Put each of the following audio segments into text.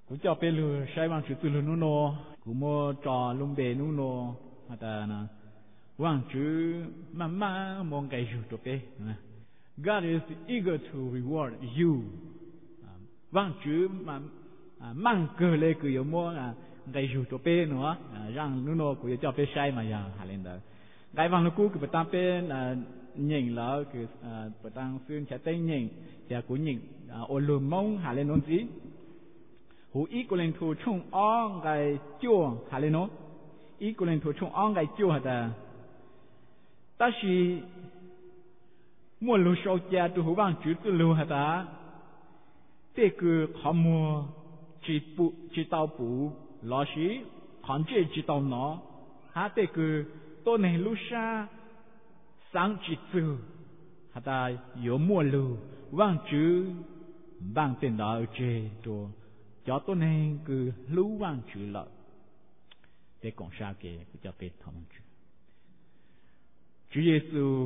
cũng cho bé lừa sai vang chữ từ lừa nô nô cũng mua trò lông bè nô nô mà ta nè vang chữ mà mong cái chữ cho bé God is eager to reward you vang chữ mà mang cờ lê cứ yếu mua cái chữ cho bé nữa rằng nô nô cũng cho bé sai mà giờ hà lên đó cái vang nó cũ cứ bắt bé nhìn là cứ bắt tăng xuyên chạy tay nhìn thì cũng nhìn ôn lùm mông hà lên nón gì hú equivalent to chung ong cái chua hà lên nón equivalent to chung ong cái chua hả ta chỉ mua lúa sâu cha tu hú vang chữ tu lúa hả thế cứ họ mua chỉ tàu bù lò xí còn chỉ tàu nó thế cứ tôi này lúa sa sáng chỉ từ hả yếu mua lúa vang chữ vang tên đó chê đồ cho tôi này cứ lúa vang chữ lợi để còn sao kì cứ cho biết thông chữ Chúa Giêsu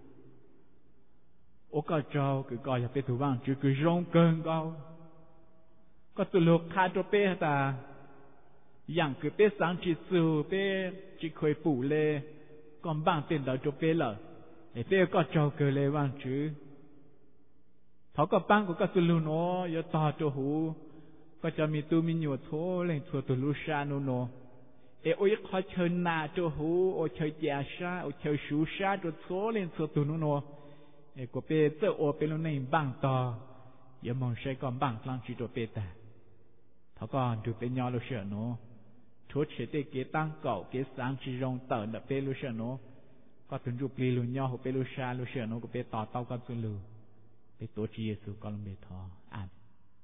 ô cả trâu cứ coi cho biết thủ vang chữ cứ rong cơn cao có tụ lục khai cho biết taอย่างcứ biết sáng chỉ từ biết chỉ khơi phủ lê còn vang tên đó cho biết lợi để biết có trâu cứ lê vang chữเขาก็ปั้งก็ตุลุโนยต่อตัวหูก็จะมีตูมีหนวดโถเล่งตัวตุลุชาโนโนโอ้ยขอเชิญนาตัวหูโอ้เชิญยาชาโอ้เชิญชูชาตัวโถเล่งตัวตุโนโนก็เปเตอโอเป็นลูกในบังต่ออย่ามองใช้ก่อนบังกลางชีตัวเปแต่เขาก็ดูเป็นยอลูเชโนทุกเฉดเกตั้งเก่าเกสังชีรงเติร์นเปลูเชโนก็ถึงดูปลีลุญยอหัวเปลูชาลูเชโนก็เปต่อเต้ากันสุลูตัวจีเยซูก็ลงเบทออ่าน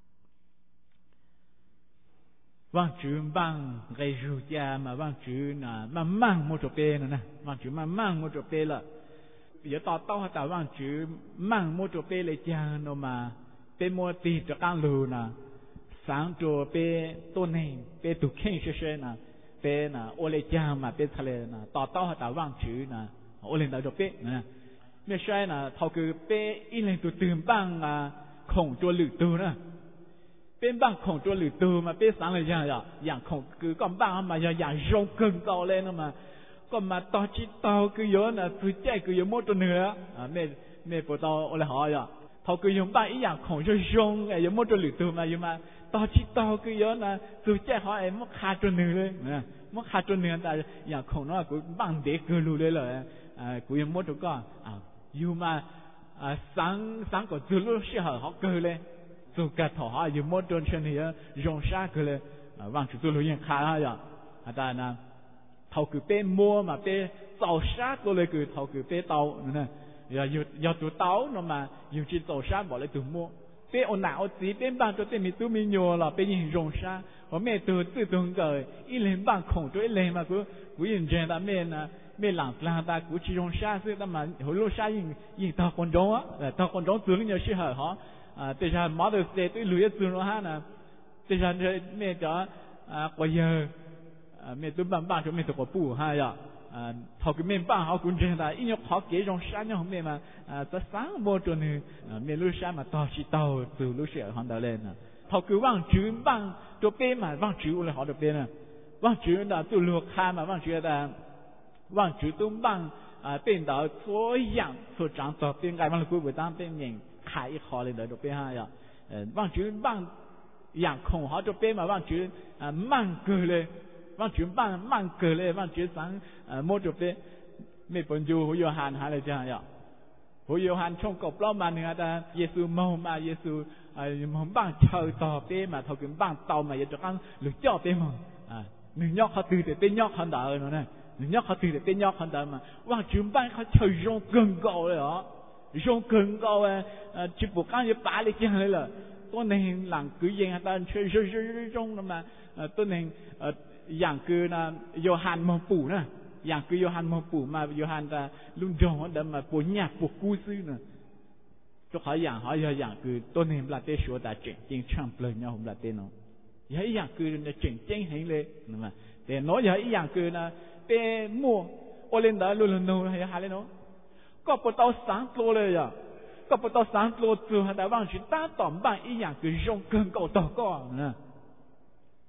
ว่างจื้อบ้างไกจูจามาว่างจื้อน่ะมามั่งโมโตเปนะว่างจื้อมามั่งโมโตเปละเดี๋ยวต่อเต้าแต่ว่างจื้อมั่งโมโตเปเลยจาโนมาเป็นโมตีจะก้างลูนะสางตัวเปต้นเองเปตุเข่งเฉยๆนะเป็นน่ะโอเลจามาเป็นทะเลนะต่อเต้าแต่ว่างจื้อนะโอเลนดาวเปนะไม่ใช่นะเขาคือเป็นอินเลนตัวตื่นบ้างของตัวหรือตัวนะเป็นบ้างของตัวหรือตัวมาเป็นสังเลยอย่างของคือก็บ้างมาอย่างยงเกินเก่าเลยนะมาก็มาต่อจิตต่อคือเยอะนะคือใจคือเยอะมดตัวเนื้อไม่ปวดต่ออะไรหอยเขาคือยงบ้างอีอย่างของจะยงเยอะมดตัวหรือตัวมาอยู่มาต่อจิตต่อคือเยอะนะคือใจหอยมดขาดตัวเนื้อเลยมดขาดตัวเนื้อแต่อย่างของน้อยกูบ้างเด็กคือรู้เลยกูยังมดตัวก็อยู่มาสังก็จุลุเสียหเขาเกิดเลยจุกกระถออยู่มดโดนเชนียงชาเกิดเลยว่างจุลุยังขาดอย่างอาจารย์นะเขาคือเป็นมัวมาเป็นเต่าชาตัวเลยคือเขาคือเป็นเต่าเนี่ยอย่าตัวเต่าเนาะมาอยู่ที่เต่าชาบอกเลยตัวมัวเป็นเอาหนาเอาสีเป็นบางตัวเป็นมีตัวมีโยหรอเป็นยิงยงชาผมไม่ตัวตื่นตรงเกิดอีเลนบางของตัวอีเลนมากูยิงเจนตาเมนนะไม่หลังกลางตากูชิยงชาซึ่งแต่มันหัวโลชายิงตาคนจงอ่ะตาคนจงตัวนี้จะชื่อเหรอแต่ฉันมาเดอร์สเตย์ตัวลุยตัวนู้นฮะนะแต่ฉันจะไม่จะกว่าเยอะไม่ตัวบ้านๆจะไม่ตัวกว่าปู่ฮะย่ะเขาคือไม่บ้านเขาคุณเจนตาอีกเขาเกี่ยงชาเนี่ยเขาไม่มาจะสร้างโบตัวนึงไม่รู้ชามาต่อชิโตตัวรู้เสียของเดลเลนเขาคือว่างจื้อบ้างตัวเป้มาว่างจื้ออะไรเขาตัวเป้น่ะว่างจื้อน่ะตัวลูกค้ามาว่างจื้อแต่ว่างจื้อตุ้มบ้างเป็นดาวตัวอย่างตัวจังตัวเป็นไงมันกูไปตั้งเป็นอย่างขายคอเลยเดี๋ยวตัวเป้ฮะย่ะว่างจื้อบ้างอย่างของเขาตัวเป้มาว่างจื้อมั่งเกินเลยว่างจื้อบ้างมั่งเกินเลยว่างจื้อสังโมตัวเป้ไม่ปนอยู่หัวโยฮันหาเลยจ้าย่ะหัวโยฮันช่องกบล้อมาเนี่ยแต่เยซูมองมาเยซูมันบ้างเชิญต่อเป้มาเท่ากับบ้างเตามาอย่าจะกันหรือจ่อเป้มาหนึ่งยอกเขาตื่นแต่เป็นยอกขันดาเลยนะหนึ่งยอกเขาตื่นแต่เป็นยอกขันดามาว่างจื้อบ้างเขาเชิญยงเกินเก่าเลยเหรอยงเกินเก่าจิบบุกกันจะป่าเลยจังเลยเหรอตัวหนึ่งหลังคือยังแต่เชิญยงนั่นมาตัวหนึ่งอย่างคือนะโยฮันมองปู่นะอย่างคือโยฮันมองปู่มาโยฮันแต่ลุงจงเดินมาปู่หยาบปู่กู้ซื้อนะก็เขาอย่างคือตัวหนึ่งปลาเตชัวแต่จริงช่างเปลือยเนาะผมปลาเตเนาะอย่างคือเนี่ยเจ๋งเห็นเลยนะมาแต่น้อยอย่างคือนะเป็นมั่วโอเลนดาลุนโน่หาเลยเนาะก็ปตอสามตัวเลยอ่ะก็ปตอสามตัวตัวแต่ว่างชิ้นตาต่อมบ้างอย่างคือยงเกินเก่าต่อก็นะ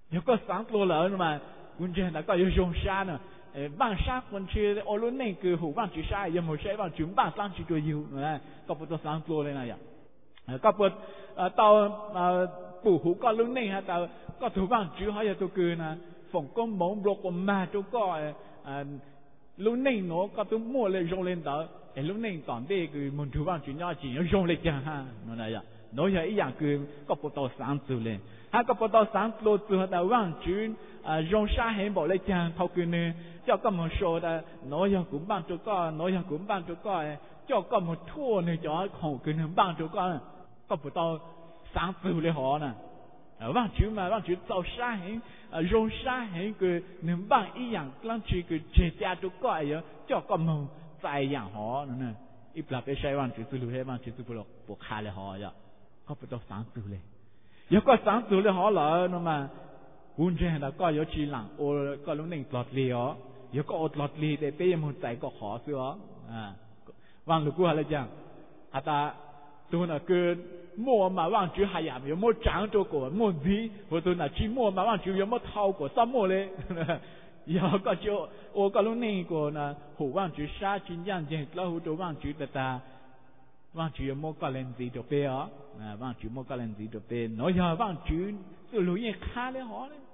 有個省多了嘛，官正那個有用沙呢，萬沙官去我論那個湖萬住沙有冇沙萬轉萬三住都要，個不多省多了那樣，個不到ปู่湖個論那哈到個土萬住還有都個呢，逢公蒙落個嘛都個論那我個都摸了用lên到，論那當地個門土萬住要錢要用嚟講哈，那樣。nói vậy dạng cứ có bộ tàu sáng từ lên, hay có bộ tàu sáng từ từ đầu vang chuyên rong xa hết bộ lấy chàng thâu cứ nè, cho có một số là nói rằng cũng ban cho con, nói rằng cũng ban cho con, cho có một thua này cho khẩu cứ nè ban cho con, có bộ tàu sáng từ lên họ nè, vang chuyên tàu xa hết, rong xa hết cứ nè ban ý dạng lăng chỉ cứ chế cha cho con vậy, cho có một vài dạng họ nè, ít là cái sai vang chuyên từ lưu hết vang chuyên từ bộ khai lại họ vậy. Có phải đâu sáng từ lên, nếu có sáng từ lên họ lỡ nó mà quân trẻ là có yếu chi lặng, ô có lúc này lọt lì ó, nếu có lọt lì để bây giờ một trái có khó xưa á, vang lúc qua là chăng, ta tôi là cứ mua mà vang chữ hay à, nếu mua trắng cho cổ mua gì, hoặc tôi là chỉ mua mà vang chữ nếu mua thau cổ sao mua lên, nếu có chỗ ô có lúc này cổ là hủ vang chữ sa chín giang gì, lâu hủ đồ vang chữ ta vang chữ mua có lên gì được bây giờ, vang chữ mua có lên gì được bây, nói giờ vang chữ tôi lối như khá đấy họ đấy,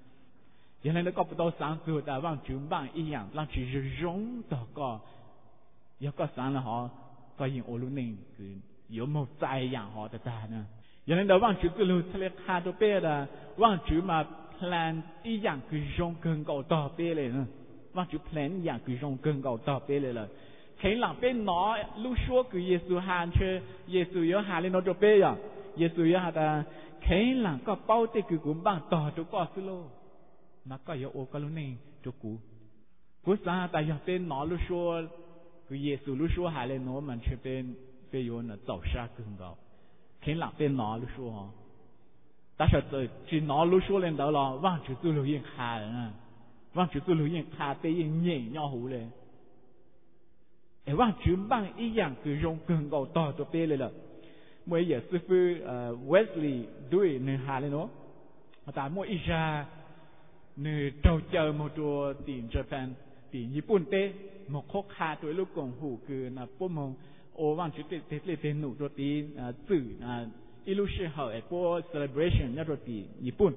giờ này nó có bao sáng từ ta vang chữ vang ý dạng, vang chữ giống đó có, giờ có sáng là họ có những ô lối này cứ có một vài dạng họ ta nè, giờ này đó vang chữ tôi lối thế khá được bây là vang chữ mà plan ý dạng cứ giống cần cầu đó bây này nè, vang chữ plan dạng cứ giống cần cầu đó bây này là khi làm bên nó lúc xưa cứ Giêsu hàn chơi Giêsu nhớ hàn lên nó cho bé à Giêsu nhớ hàn ta khi làm có bao tê cứ cũng bằng tỏ cho có xí lô mà có yếu ô có lúc này cho cú sáng ta nhớ bên nó lúc xưa cứ Giêsu lúc xưa hàn lên nó mà chơi bên bên yếu nó tàu xa cứng gạo khi làm bên nó lúc xưa hả ta sợ tới chỉ nó lúc xưa lên đó là vang chữ tu luyện yên khá nè vang chữ tu luyện yên khá bé yên nhẹ nhau hú lên vang chữ bằng ý dạng cứ rong cường cầu to cho bé lên là mỗi giờ sư phụ Wesley đuổi nơi Hà lên nó tại mỗi ý ra nơi trâu chờ một chỗ tiền Japan tiền Nhật Bản té một khúc hà tuổi lúc còn hủ cứ là bố mong ô vang chữ tết lên tên nụ cho tiền chữ illusion hỏi bố celebration nhá cho tiền Nhật Bản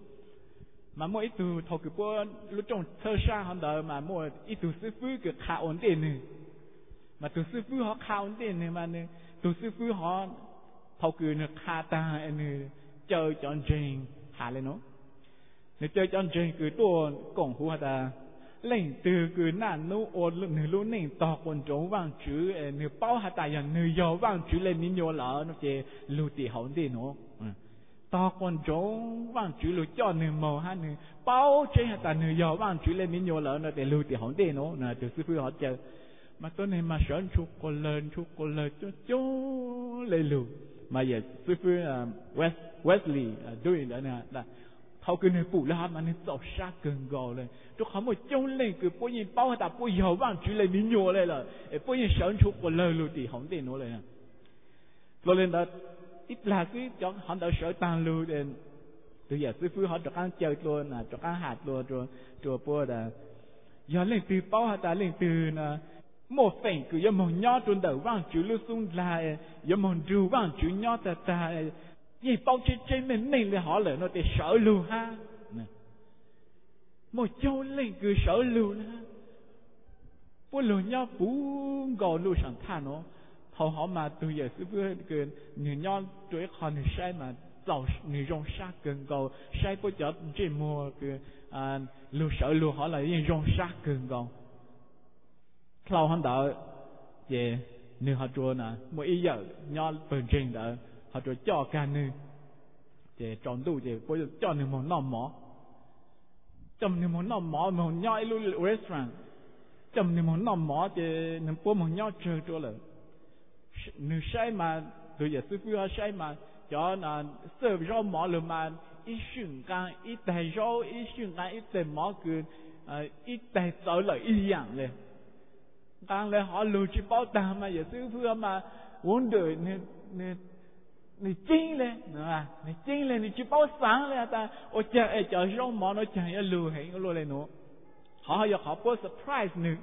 mà mỗi từ thầu cứ bố lúc trong thơ sa hắn đợi mà mỗi ít từ sư phụ cứ khá ổn định này mà từ sư phụ họ khá ổn định này mà này từ sư phụ họ thầu cứ nó khá ta này chơi chọn trình hạ lên nó này chơi chọn trình cứตัวcổng hú ta lên từ cứ nản nô ôn nửa lúc này tọt quần trống vang chữ nửa bao hạ taอย่างnửa giàu vang chữ lên mình nhớ lỡ nó chỉ lưu tỷ hậu đi nó tọt quần trống vang chữ lưu cho nửa màu ha nửa bao trên hạ ta nửa giàu vang chữ lên mình nhớ lỡ nó để lưu tỷ hậu đi nó nè từ sư phụ họ chơi mà tôi này mà sợ chúc con lên cho lên lưu mà giờ sư phụ Wesley đuổi đó nè là thâu cái này phụ là mà nên tỏ sát gần gò lên cho họ một trong lên cứ bố nhìn bao ta bố giàu vang chữ lên mình nhô lên là bố nhìn sợ chúc con lên lưu thì không tiền nó lên rồi lên đó ít là cái cho họ đã sợ tan lưu lên từ giờ sư phụ họ cho ăn chơi luôn là cho ăn hạt luôn rồi bố là giờ lên từ bao ta lên từ là một phần cứ giống một nhát trên đầu vang chữ lưu sung là giống một rùa vang chữ nhát ta vì bao trên mình là họ lại nó để sợ lưu ha một châu lên cứ sợ lưu ha bố lưu nhát bú gò lưu sẵn tha nó họ mà từ giờ sư phụ cứ người nhát tuổi còn người sai mà giàu người rong sát gần gò sai bố chợ trên mùa cứ lưu sợ lưu họ lại như rong sát gần gò sau hắn đợi về nếu họ chùa nè mỗi ý giờ nhát phần trình đợi họ cho cho cả nữ để chọn đủ để bây giờ cho nữ một nòng mỏ chọn nữ một nòng mỏ một nhoi luôn restaurant chọn nữ một nòng mỏ để nữ bố một nhoi chơi cho là nữ sai mà từ giờ sư phụ sai mà cho là serve rau mỏ rồi mà ít xuyên can ít đại rau ít xuyên can ít đại mỏ cứ ít đại sợ là ít dạngเลยđangเลยhọ lùi chỉ bao tà mà giờ sư phụ mà uống đời nên 你进来，是吧？你进来，你去包上来的，我讲叫肉毛，我讲要录嘿，我录来喏，好要好播 surprise 你，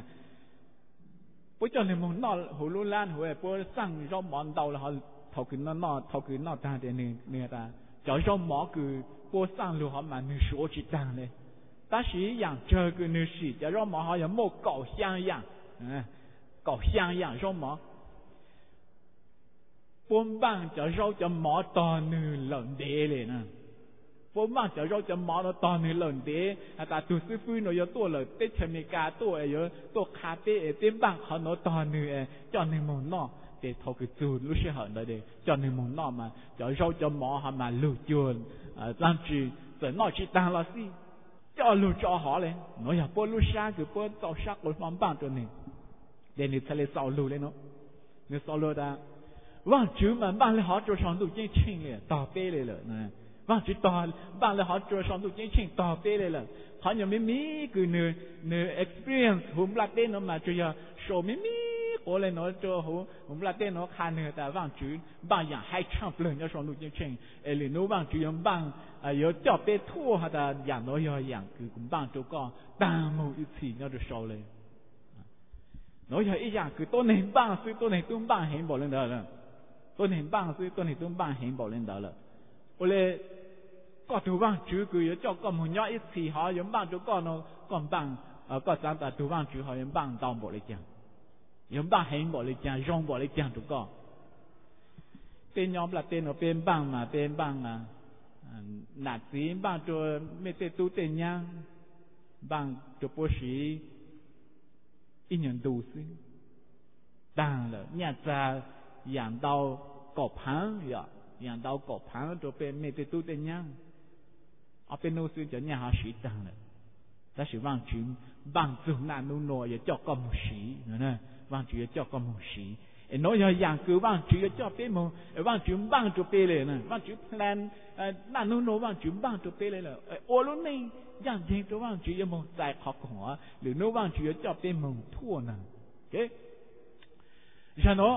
不叫你们闹葫芦烂，或者播上肉毛到了好，头给闹大的你的，叫肉毛个播上路好嘛，你说去当嘞，但是一样这个你是叫肉毛好像莫搞像样，搞像样肉毛。bốn bang cho rau cho mỏ to như lợn đếเลยนะbốn bang cho rau cho mỏ nó to như lợn đếแต่ตัวซื้อฟื้นnó有ตัวเลยเตชเมกาตัว有ตัวคาเต้เต็มบังเขาnó to như cho nên món nọ để thâu cái chú lúc sẽ hận đấy cho nên món nọ mà cho rau cho mỏ họ mà lù chuồn làm gì rồi nó chỉ tăng là gì cho lù cho họเลยnóอยาก播ลูกช้างคือ播ต่อช้างคนฟังบ้างตัวนี้เดี๋ยวนี้ทะเลสาบลูเลยเนาะเนี่ยสาบลูได้望主们办了好多上都进清了，倒背来了，望主办了好多上都进清倒背来了，好像咪咪个呢 experience ผมละเต้นเนาะมาจะ要说咪咪过来เนาะ就ผมละเต้นเนาะ看呢แต่望主办อย่างให้唱不能要上都进清เลยโน望主ยัง办有叫被拖哈的อย่างเนาะอย่างคือผม办就ก็ตามหมู่一起要就说เลยเนาะอย่างอีกอย่างคือตัวไหนบ้างซื้อตัวไหนตุ้มบ้างเห็นบอกเลยเด้อตัวไหนบ้างซื้อตัวไหนตุ้มบ้างเห็นบอกเลยเด้อโอเลยก็ตัวบ้างจื้อคือเจ้าก็มุ่งย่ออีกทีหายังบ้างจุก็เนาะก็บ้างก็สามแต่ตัวบ้างจื้อหายังบ้างตามบอกเลยจังยังบ้างเห็นบอกเลยจังยองบอกเลยจังจุก็เป็นยอมละเป็นเป็นบ้างมาเป็นบ้างหนักสีบ้างตัวไม่เตตู้เต็นยังบ้างตัวปวดสีอีกอย่างดูซิต่างเลยเนี่ยจะอย่างดาวกบพังอย่างดาวกบพังตัวเป็นไม่เตตู้เต็นยังเอาเป็นโน้ตจะเนี่ยหาสีต่างเลยแต่是望主帮助那努诺也叫个母สีนะ望主也叫个母สีไอ้น้อยอย่างคือ望主也叫เป็น母望主帮助เป็นเลยนะ望主 plan 那努诺望主帮助เป็นเลยโอ้ลุนี่อย่างจริงตัว望主ยังมองใจขอบหัวหรือโน้望主也叫เป็น母ทั่วนะโอเคฉะนั้น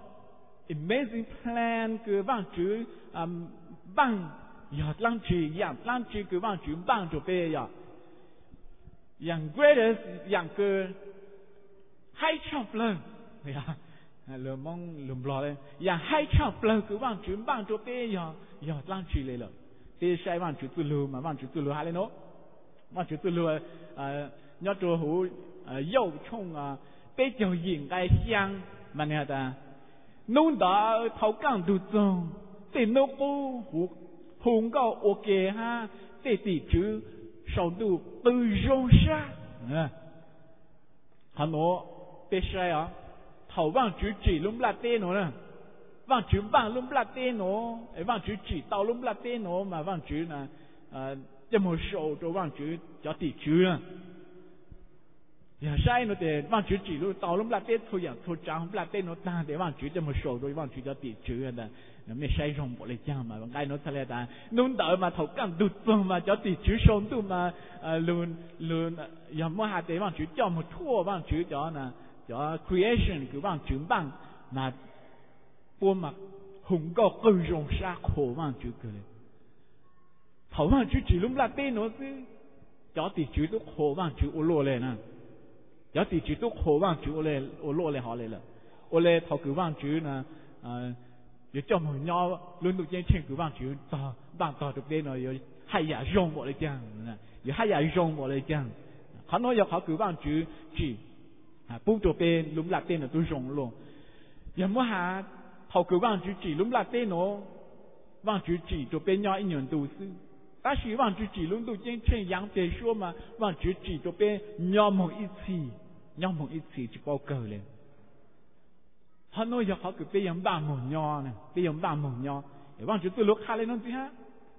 amazing plan คือ望主帮อยากลังจีอย่างลังจีคือ望主帮助เป็นอย่าง greatest อย่างคือให้ชอบเลยเนี่ยเรามองหลุมรอเลยอย่างให้ชอบเลยคือ望主帮助เป็นอยากลังจีเลยเป็นใช่望主ตุลูมา望主ตุลูหาเลยเนาะ望主ตุลูยอดตัวหูโยกช่องเป็นเจ้าหญิงไก่เชียงมันเนี่ยแต่นู่นดาเท่ากังดูจงติดนกปูหูก็โอเคฮะติดจื้อ少度都容下，很多别说啊，头望主指拢不拉电喏呢，望主帮拢不拉电喏，望主指到拢不拉电喏嘛，望主呢，这么少就望主叫地主呢，也晒喏的望主指路到拢不拉电，出样出张不拉电喏，但的望主这么少就望主叫地主的。ไม่ใช่รองบอกเลยจ้ามาบางไงโน้ตทะเลตานุ่นเต๋อมาถกกันดุดตัวมาจะติดชื้อชงตัวมาลุนอย่างมหาเตว่างจื้อเจ้ามาทั่วว่างจื้อจ้านะจ้า creation คือว่างจื้อบ้างมาปัวมาหุ่นก็กึ่งรงชาโคว่างจื้อกันเลยเขาว่างจื้อจีลุ่มละเต้โน้ตสิจ้าติดจื้อตัวโคว่างจื้อโอโลเลยนะจ้าติดจื้อตัวโคว่างจื้อโอเลยโอโลเลยหอเลยละโอเลยเขาคือว่างจื้อนะ有这么鸟，轮到间请个望主到这边呢，有海呀用我来讲，有海呀用我来讲，很多有好个望主指不这边lum拉边的都用了，有么哈好个望主指lum拉边喏，望主指这边要一年都是，但是望主指轮到间请杨别说嘛，望主指这边要么一起就报告了。很多有好个被人办蒙鸟呢，被人办蒙鸟，望住对路看来弄子哈，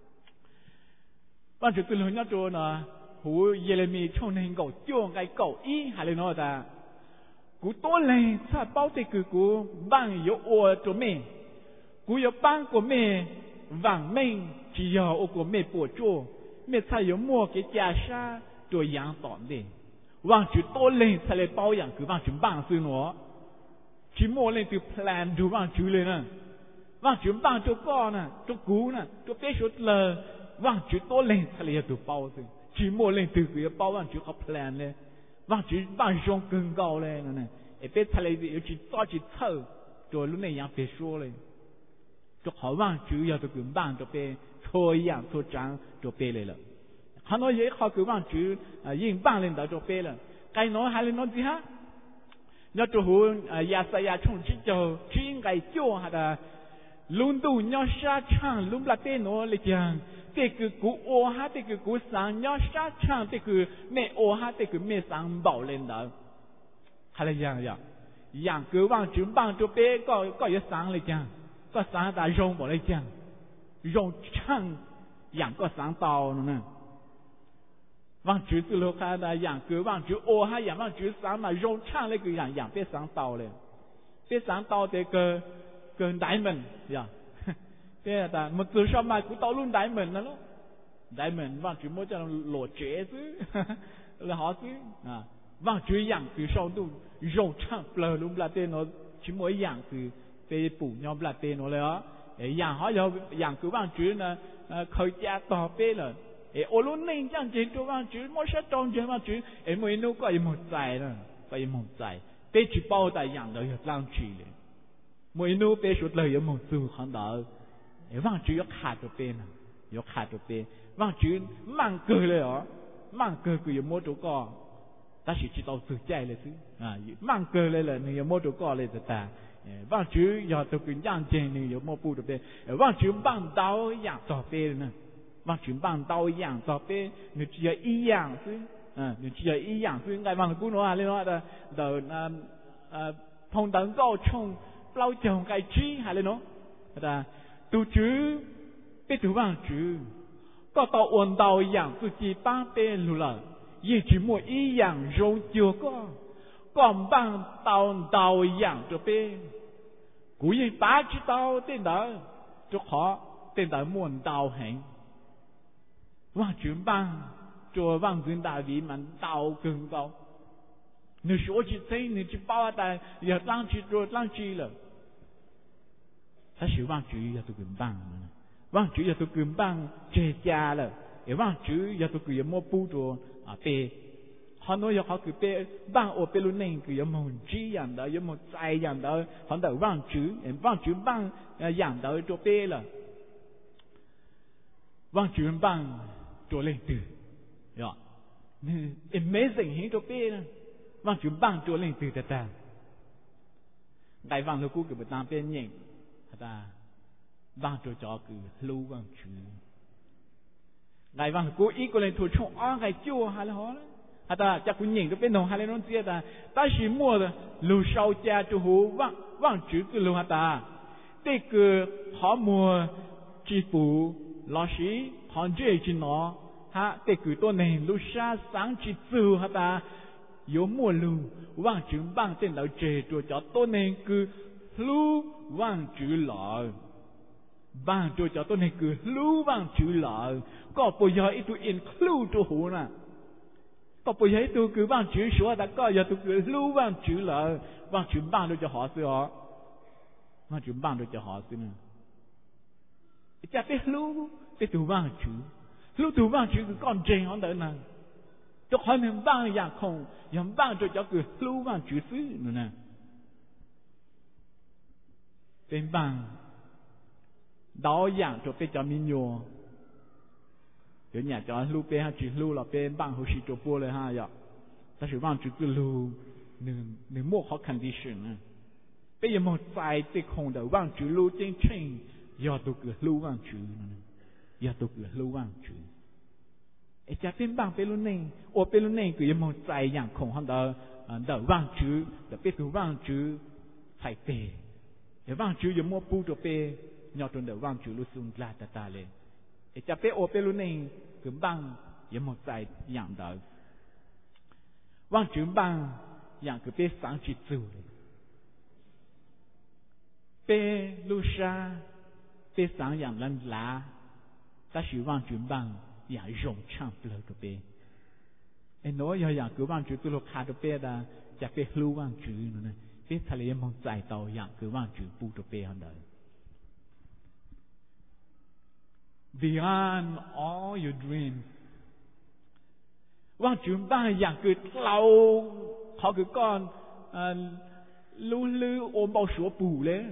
望住对路鸟做呢，胡耶利米冲那个叫个狗一还来弄的，古多人他包的个古办有我做咩，古有办过咩，望命只要我过咩播做，咩才有莫给家沙做养当的，望住多人才来包养，个望住办事喏。只莫เลยตัว plan ดูว่างจื้อเลยนะ vang chữ bang cho con nè cho cú nè cho bé số lờ vang chữ to lên thay là tụ bao rồi chỉ mua lên từ cái bao vang chữ học plan lên vang chữ bang rong更高嘞nèไอ้เป็ดทะเล有只早只臭做路那样别说了就好望主要都跟帮就被错一样错长就别来了很多也好跟望主应帮领导就别了该侬还能侬几哈nhớ cho hú ya sa ya chung chỉ cho chỉ ngày cho hả ta luôn tu nhớ sa chang luôn là tên nó là chàng tên cứ cú ô ha tên cứ cú sang nhớ sa chang tên cứ mẹ ô ha tên cứ mẹ sang bảo lên đó hay là dạng cứ vang chữ bằng cho bé có cái sáng là chàng có sáng ta rong bảo lên chàng rong chang dạng có sáng tàu nữa nè vang chữ từ lúc khai là dạng cứ vang chữ ô ha dạng vang chữ sáng mà rong chang lấy cái dạng bé sáng tàu lên bé sáng tàu thì cơ đại mình bé là ta một từ sau mà cũng tàu luôn đại mình đó lúc đại mình vang chữ mỗi cho lộ trẻ chứ là họ chứ vang chữ dạng từ sau tu rong chang plơ luôn là tên nó chỉ mỗi dạng từ bé phủ nhau là tên nóเลยdạng họ dạng cứ vang chữ là khởi cha tỏ bé là ô luôn nên chẳng chỉ cho vang chữ mỗi sát trong chữ vang chữ mỗi nô có một giải rồi có một giải bé chỉ bao tại dạng đó là lang chỉเลยmỗi nô bé suốt lời một từ hắn đó vang chữขาดตัวเป็นขาดตัวเป็นvang chữ mang cườiเลยmang cười của một chỗ co ta chỉ tao tự chạyเลยchứ mang cườiเลยlà nhiều một chỗ coเลยta vang chữ giờ tôi cứ nhang trên nhiều một bút được vang chữ bằng đau dạng tỏ bên nè vang chữ bằng đau dạng tỏ bên người chỉ ý dạng chứ người chỉ ý dạng chứ ngày vang cú nói lên nói là đời phong tấn cao chung bao trồng cái chi hay lên nó ta tu chữ biết tu vang chữ có tao ổn đau dạng tu chỉ ba bên luôn là chỉ một ý dạng rong chưa có còn bằng tàu dạng cho bên cú gì ba chỉ tàu tên đó cho họ tên đó muốn tàu hành vang chữ bằng cho vang chữ đại vị mà tàu更高你说起这你去包带也浪去做浪去了他是vang chữ要tu更棒vang chữ要tu更棒这家了也vang chữ要tu cứ mua bu cho pe họ nói họ cứ pe bang ở pe luôn này cứ một chỉ dạng đó một sai dạng đó họ đợi vang chữ bang dạng đó cho pe là vang chữ bang cho lên từ amazing hiện cho pe là vang chữ bang cho lên từ ta đại vang nó cũng cứ bị tam pe nhện ta vang cho cứ lưu vang chữ đại vang cũng ý có lên thủ trong cái chua hay là họ ta chắc cũng nhìn cái bên nông hay là nông chia ta chỉ mua là lưu sau cha cho hú vang chữ cái lưu ta đây cứ họ mua chi phủ lão sĩ họ chơi chỉ nó đây cứ tôi này lưu sa sáng chỉ từ ta yếu mua lưu vang chữ bằng tên lão chơi cho tôi này cứ lưu vang chữ lợ vang cho tôi này cứ lưu vang chữ lợ có bây giờ ít tôi include cho hú nè có bây giờ tôi cứ vang chữ số đã có giờ tôi cứ lưu vang chữ lợ vang chữ bằng được cho họ xưa vang chữ bằng được cho họ xưa nè chả biết lưu biết tu vang chữ lưu tu vang chữ cứ còn trẻ hơn đỡ nè cho họ mình bằng dạng không dạng bằng cho cứ lưu vang chữ xứ nữa nè bên bằng đó dạng cho bên cho mình nhiều cái nhà cho lưu pe ha chỉ lưu là bên bằng hồ sĩ cho bùaเลยha vậy ta sử bằng chữ cứ lưu nương mua khó condition nè bây giờ một vài cái không đầu bằng chữ lưu trên trên giờ tôi cứ lưu bằng chữ giờ tôi cứ lưu bằng chữไอ้จะเป็นบางเป็นรุ่นหนึ่งโอเป็นรุ่นหนึ่งคือยังมองใจอย่างของเขาเดาว่างจื้อแต่เป็นตัวว่างจื้อใส่เปย์เดี๋ยวว่างจื้อยังมัวปูตัวเปย์ยอดจนเดี๋ยวว่างจื้อรู้สึกกล้าตาเลยไอ้จะเป็นโอเป็นรุ่นหนึ่งคือบางยังมองใจอย่างเดาว่างจื้อบางอย่างคือเป็นสังจิตจู่เลยเป็นลูชาเป็นสังอย่างลันลาแต่ชื่อว่างจื้อบางอย่างรองช่างเปลือกตัวเปย์ไอ้น้อยอย่างคือว่างจื้อตัวลูกค้าตัวเปย์ได้จะเป็นรู้ว่างจื้อนั่นเป็นทะเลมองใจเตาอย่างคือว่างจื้อปูตัวเปย์อันเดียว beyond all your dreams. Vâng chúng ta dạng cứ lâu họ cứ còn lưu lưu ôm bao số bù lên.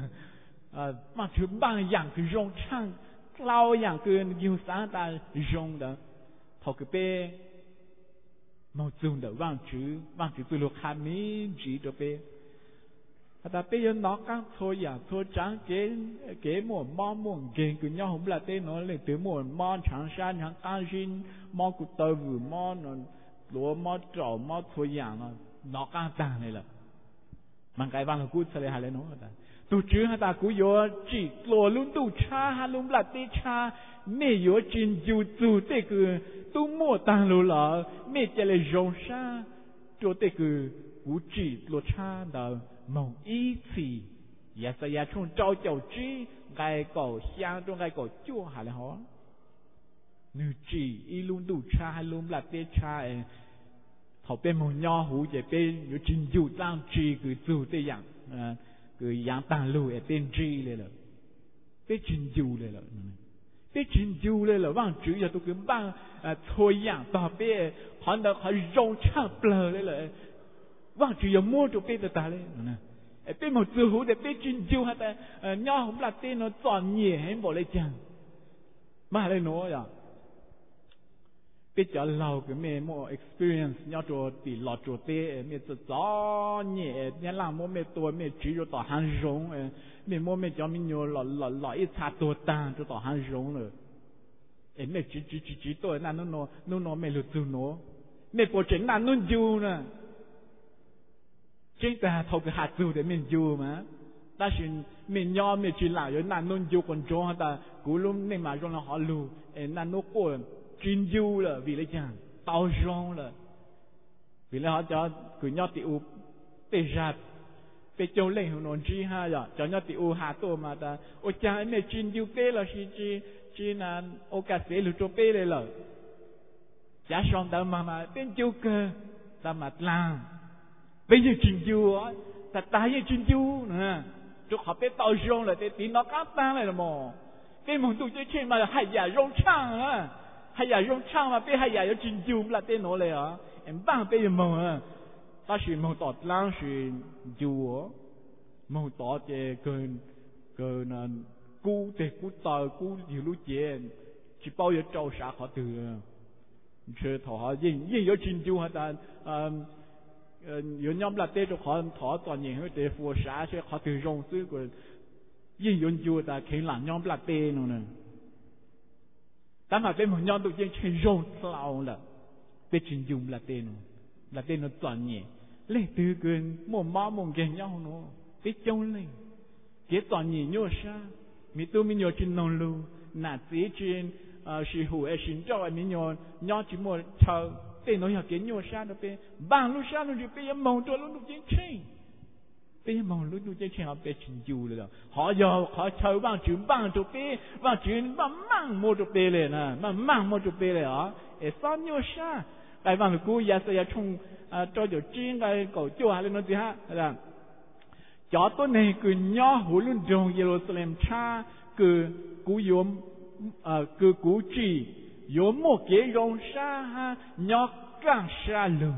Vâng chúng ta dạng cứ rong chăng lâu dạng cứ nhiều sáng ta rong đó họ cứ bê một dùng đó vâng chứ tôi lúc hàm ní chỉ đó bê ta bây giờ nó các thôi dạng thôi trắng kế một món ghen cứ nhau không là tên nó lên từ một món trắng san trắng cam xin món củ tơ vừa món nó lúa món trầu món thôi dạng nó càng tàng này là mang cái vàng cú sẽ lại nó ta tu chứ ta cú yo chỉ lúa luôn tu cha ha luôn là tê cha mẹ yo chín du tê cứ tu mua tàng lúa lợ mẹ chỉ là rong sa cho tê cứ cú chỉ lúa cha đó mong ý chỉ, giờ sẽ giờ trong trâu chậu trí, gai cổ xiang trong gai cổ chua hả là họ, nếu chỉ ý luôn đủ cha luôn là tê cha, họ bên một nho hú vậy bên nếu trình dụ tăng trí cứ dù tê dạng, cứ dạng tăng lùi ở bên trí lên rồi, bên trình dụ lên rồi, bên trình dụ lên rồi, vang chữ giờ tôi cứ vang thôi dạng tao bên họ đã họ rong chang bờ lên rồi. Vâng chỉ có mua cho bé ta lên, bé một từ hú để bé chuyên chiêu hay ta nhau không là tên nó chọn nhẹ hay bỏ lại chẳng, mà lại nói à, bé cho lâu cái mẹ mua experience nhau cho tỷ lọt cho bé mẹ cho gió nhẹ, nhà làm mua mẹตัวmẹ chỉ cho tỏ hàng rong, mẹ mua mẹ cho mình nhiều lọ ít chặtตัวtang cho tỏ hàng rong rồi, mẹ chỉ tôi là nó mẹ lụt từ nó, mẹ bỏ chuyện là nó du nè. Chính ta thâu cái hạt dù để mình dù mà ta xin mình nhỏ mình chỉ là rồi năn nôn dù còn cho ta cú luôn nên mà rồi là họ lù năn nôn của chuyên dù là vì lấy chẳng tao rong là vì là họ cho cứ nhỏ tiểu tê rạp tê châu lên hồn nôn chi ha rồi cho nhỏ tiểu hạt tô mà ta ô cha anh này chuyên dù bê là chi là ô cà phê lù cho bê đây là giá xong ta mà bên châu cơ ta mà làm bây giờ trình du á, ta tái giờ trình du nè, chụp họ bé tàu rong là để tí nó cắt tan lại là mò, bé muốn tụi chơi trên mà hay giả rong chang á, hay giả rong chang mà bé hay giả trình du là tên nóเลยà, em bang bé giờ mò à, ta chỉ mò tọt lang chỉ du á, mò tọt cái cơn cú để cú tờ cú nhiều lúc chuyện, chỉ bao giờ trâu xã họ từ, chơi thọ họ yên giờ trình du hả ta有nhóm là tê cho họ thọ toàn nhiên hơi tê phù sa sẽ họ từ rong xứ của yên yon du ta khi làm nhóm là tê nó nè, ta mà bên một nhóm tụi trên trên rong sao là bên trên dùng là tê nó toàn nhiên lấy từ gần một má một cái nhau nó bên trong này cái toàn nhiên nhớ sa mi tu mi nhớ trên nông lu nà tí trên sự hữu ở sinh cho mi nhớ nhớ chỉ một thờ tên nó cái nhô sa đó pe bang lu sa lu chỉ pe mong cho lu chiến tranh pe mong lu chiến tranh họ pe chinh du rồi họ giờ họ chơi bang cho pe mang mua cho peเลยนะmang mua cho peเลยà sao nhô sa cái bang cú ya sẽ chung cho giờ chiến cái cầu chúa lên nó gì ha là cho tôi này cứ nhỏ hủ luôn trong Jerusalem cha cứ cú yếm cứ cú chỉ有么给容沙哈，鸟干沙路，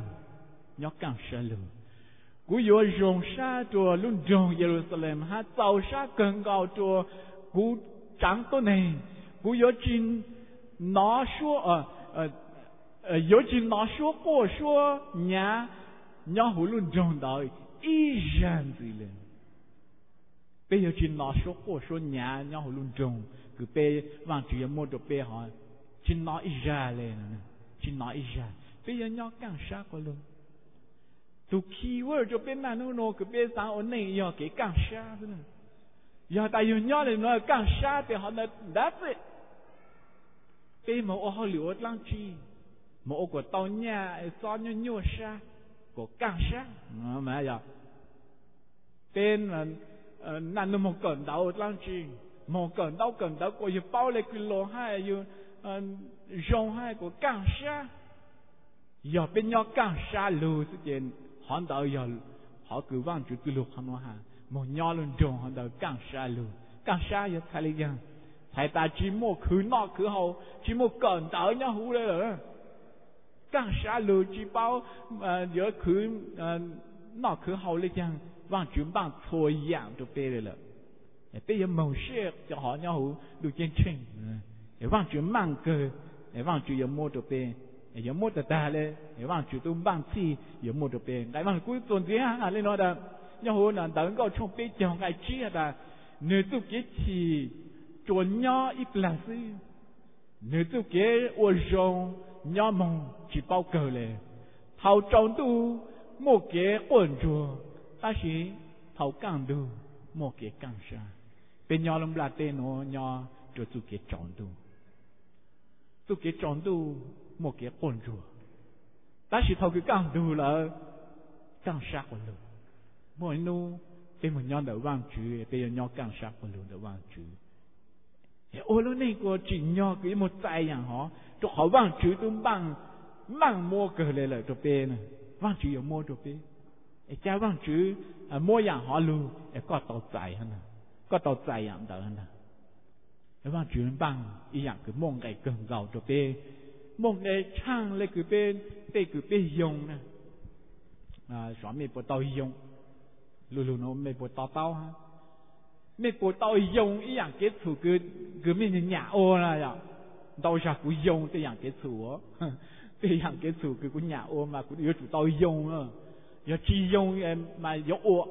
古有容沙做伦中耶路撒冷哈，早沙更高做古长多呢，古有经拿说有经拿说过说鸟胡伦中到依然子了，被有经拿说过说鸟胡伦中，个被忘记么都被哈。chỉ nói ít ra lên chỉ nói ít ra bây giờ nhau càng sát qua luôn tụ keyword cho bên nào nó cái bên sao ở này giờ cái càng sát nữa giờ tại vì nhau này nó càng sát thì họ nói that's it bên mà họ liều lăng chi mà của tàu nhà so nhau sát của càng sát mà giờ bên là nằm một cẩn đầu lăng chi một cẩn đầu của yêu bao lấy kilo hai yêu rong hai của càng xa giờ bên nhau càng xa lù sự kiện họ đào giờ họ cứ vang chữ từ lục họ nói ha một nhau luôn rong họ đào càng xa giờ thay lý dân hay ta chỉ mua khứ nọ khứ hậu chỉ mua cẩn tới nhau hú đây rồi càng xa lừa chỉ bao giữa khứ nọ khứ hậu lên chăng vang chúng bằng thôi dạng cho bê đây là bây giờ màu xe cho họ nhau hú được trên trình vang chúng mang cơ vang chúng giống mua cho bê giống mua ta lên vang chúng tôi bằng chi giống mua cho bê cái vang cuối tuần thứ hai lên nói là nhau hú là đợi có trong bê chồng cái chi là nếu tôi cái chi chuẩn nhau ít là gì nếu tôi cái ô rong nhau mong chỉ bao cờ lệ hậu trong tu một cái quần chùa ta chỉ hậu càng tu một cái càng xa bên nhau lông là tên nó nhau cho tôi cái chọn tu một cái quần chùa ta chỉ thâu cái càng tu là càng xa quần lu mỗi nu bên một nhau đỡ vang chữ bên nhau càng xa quần lu đỡ vang chữ ô lúc này có chỉ nhau cái một tayอย่างhọ cho họ vang chữ tôi bằng mua cờ lệ là cho bên vang chữ有mua cho bên cha vang chữ muaอย่างhọ luôn có tàu chạy hơn có tàu chạyอย่างđỡ hơn vang chữ bằng ý dạng cứ mong cái cần gạo cho bên mong cái trang lấy cứ bên dùng nè xóa mẹ bộ tàu dùng luôn nó mẹ bộ tàu ha mẹ bộ tàu dùng ý dạng kết thúc cứ mẹ nhà ô là đâu sao cũng dùng cái dạng kết thúc cái dạng kết thúc cứ nhà ô mà cũng yếu chủ tàu dùng nữa yếu chỉ dùng mà yếu ô